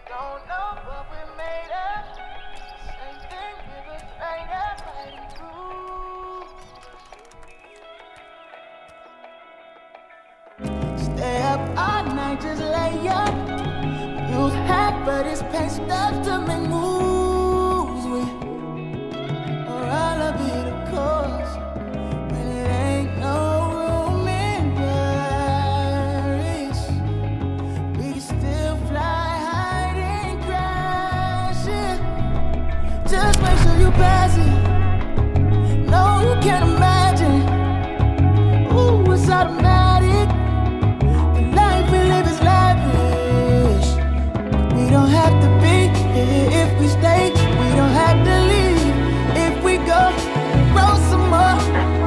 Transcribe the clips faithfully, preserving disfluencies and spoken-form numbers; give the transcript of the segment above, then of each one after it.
Don't know what we made of. Same thing we was right up fighting through. Stay up all night, just lay up. Use half of this paint stuff to make moves with, or all of it, of course. But it ain't no room in Paris. We can still fly high and crash it. Just make sure you pass it. No, you can't imagine. Ooh, it's automatic. The life we live is lavish. We don't have to be here if we stay. We don't have to leave if we go. Roll some more.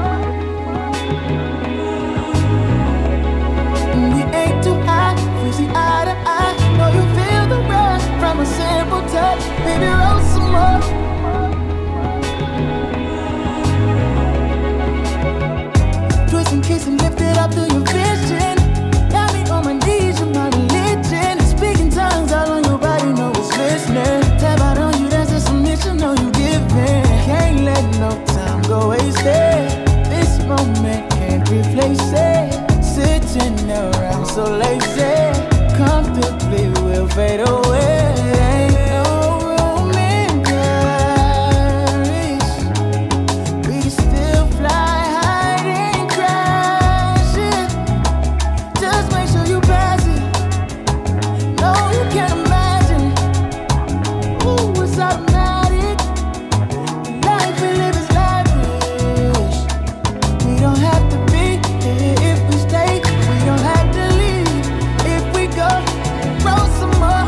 We ain't too high, we see eye to eye. Know you feel the rush from a simple touch. Baby, roll some more. Twist and kiss and lift it up to your vision. Got me on my knees, you're my religion. Speaking tongues all on your body, know it's listening. Tap out on you, that's a submission, know you giving. Can't let no time go wasted. This moment can't replace it. Sitting around so lazy, comfortably we'll fade away. Ain't no room in Paris. We can still fly high and crash it. Just make sure you pass it. No, you can't imagine. Ooh, it's automatic. The life we live is lavish. We don't have to be here if we stay. We don't have to leave if we go. Roll some more.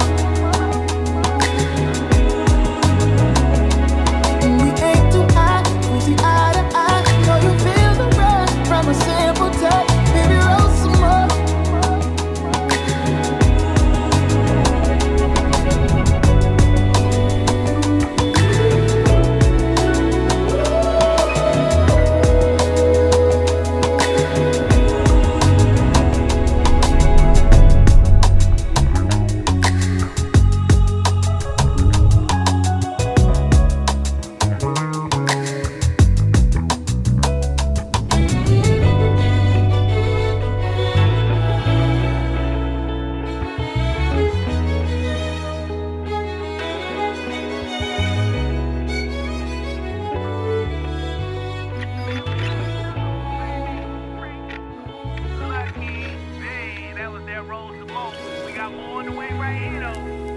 And we ain't too high, we see eye to eye. Know you feel the rush from a simple touch. Baby, roll some more. Lucky, man, that was that Rose the most. We got more on the way right here though.